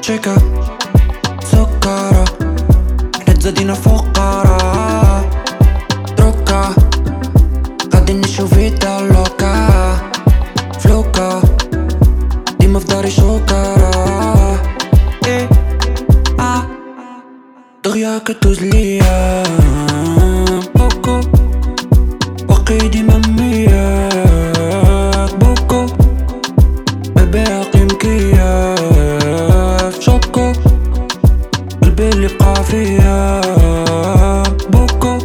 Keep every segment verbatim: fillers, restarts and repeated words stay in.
تشيكا سكرة حنا تزادينا فقراء دروكا غادي نشوف فيدا لوكا فلوكا ديما في داري شوكرة إيه آه دغيا كتوز ليا بوكو باقي ديما مياك بوكو باقي مكياف شوكو قلبي اللي بقى فيا بوكو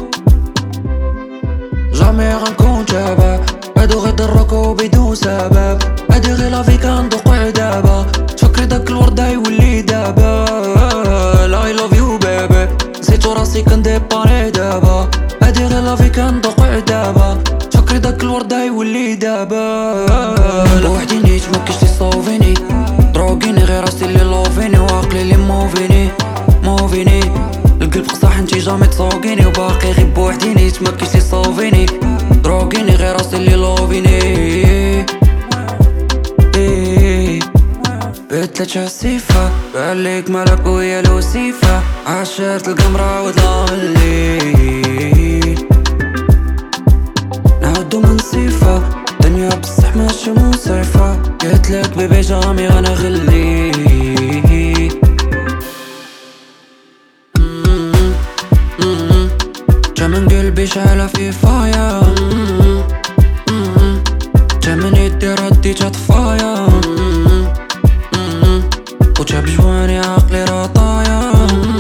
جامي غنكون شباب هادو غير ضركو بدون سبب هادي غير لافي كندوق دابا تفكري داك الورد يولي دابا لا اي لاف يو بيبي نسيتو راسي كنديباني دابا هادي غير لافي كندوق دابا تفكري داك الورد يولي دابا بوحدي نيت مكاينش لي صوفيني دروغيني غير راسي اللي لوفيني وعقلي اللي موفيني موفيني القلب قصاح انتي جامي تصوقيني وباقي غير بوحدي نيت مكاينش لي صوفيني دروغيني غير راسي اللي لوفيني بتلات شاسيفة بالك مالك ويا لوسيفة عشرت القمرة وطلع الليل نعدو من صيفة دنيا بصح ماشي منصرفة قلتلك بيبي جامي غانا غلي جا من قلبي شعلة في فايا جا من يدي ردي جا طفايا وجاب جواني عقلي رطايا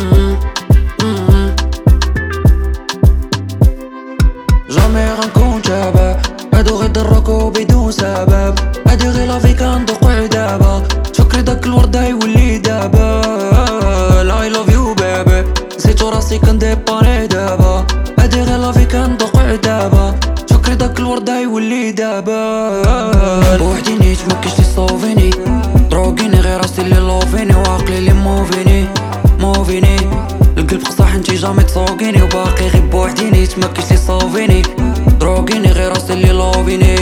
جامي غنكون شباب هادو غير ضركو بدون سبب هادي غير لافي كندوق دابا تفكري داك الورد يولي دابا لا اي لاف يو بيبي نسيتو راسي كنديباني دابا هادي غير لافي كندوق دابا تفكري داك الورد يولي دابا بوحدي نيت مكاينش لي صوفيني دروغيني غير راسي اللي لوفيني وعقلي اللي موفيني موفيني القلب قصاح انتي جامي تصوقيني وباقي غير بوحدي نيت مكاينش لي صوفيني دروغيني غير راسي اللي لوفيني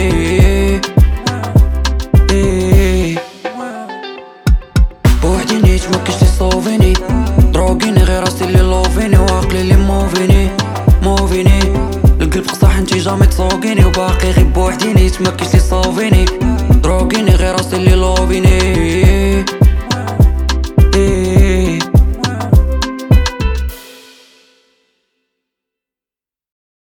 بوحدي نيت مكاينش لي صوفيني دروغيني غير راسي اللي لوفيني وعقلي اللي موفيني موفيني القلب قصاح انتي جامي تصوقيني وباقي غير بوحدي نيت مكاينش لي صوفيني دروغيني غير راسي اللي لوفيني